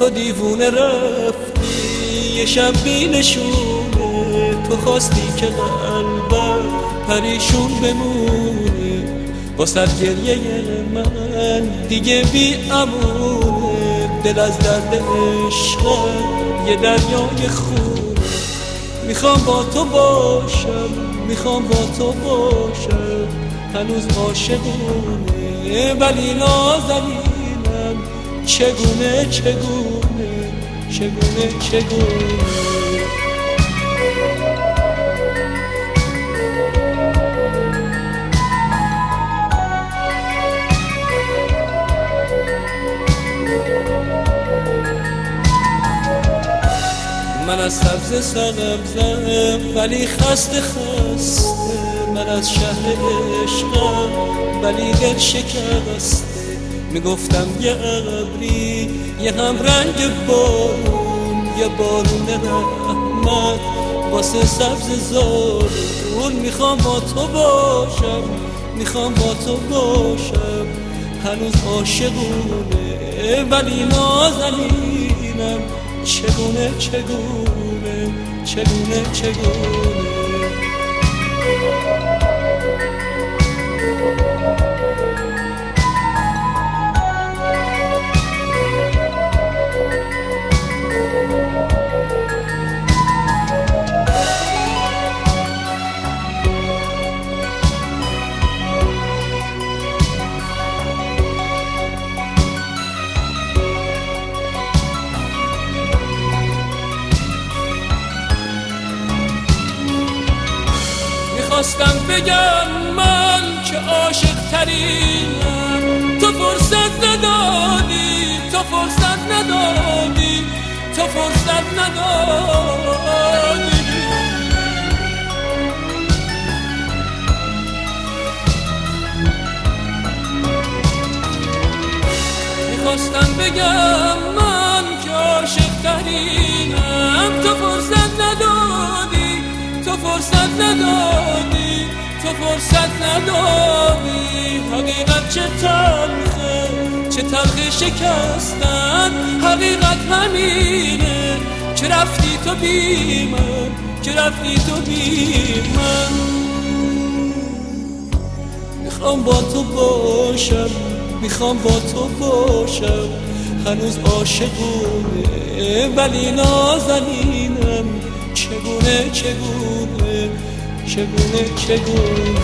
تو دیوونه رفتی یه شب بی نشونه، تو خواستی که قلبم پریشون بمونه، واسه گریه من دیگه بی امونه، دل از درد عشقم یه دریای خونه. میخوام با تو باشم، میخوام با تو باشم، هنوز عاشقونه ولی نازنینم، چگونه چگونه چگونه چگونه. من از سبز سبزم ولی خسته خسته، من از شهر عشقم ولی دل شکسته، میگفتم یه ابری یه هم رنگ بارون، یه بارون رحمت واسه سبز زارون. میخوام با تو باشم، میخوام با تو باشم، هنوز عاشقونه ولی نازنینم، چگونه چگونه چگونه چگونه. خواستم بگم من که عاشق ترینم، تو فرصت ندادی، تو فرصت ندادی، تو فرصت ندادی. میخواستم بگم من که عاشق ترینم، تو فرصت ندادی، تو فرصت ندادی، تو فرصت ندادی. حقیقت چه تلخه، چه تلخ شکستن، حقیقت همینه که رفتی تو بی من، که رفتی تو بی من. میخوام با تو باشم، میخوام با تو باشم، هنوز عاشقونه ولی نازنینم، چگونه چگونه چگونه چگونه.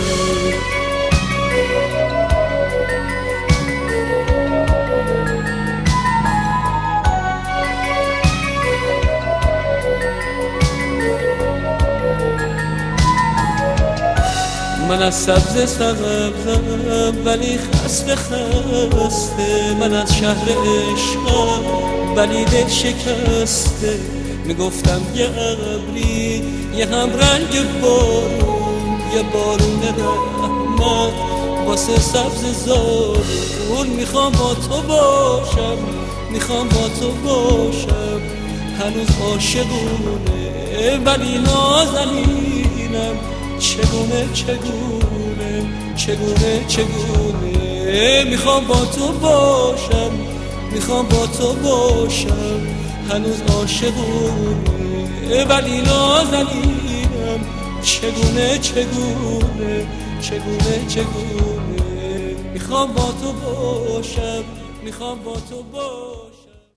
من از سبز سبزم ولی خسته خسته، من از شهر عشقم ولی دل شکسته، میگفتم یه ابری یه هم رنگ بارون، یه بارون رحمت واسه سبز زارون. میخوام با تو باشم، میخوام با تو باشم، هنوز عاشقونه ولی نازنینم، چگونه چگونه چگونه چگونه. میخوام با تو باشم، میخوام با تو باشم، هنوز عاشقونه ولی نازنینم، چگونه چگونه چگونه چگونه. میخوام با تو باشم، میخوام با تو باشم.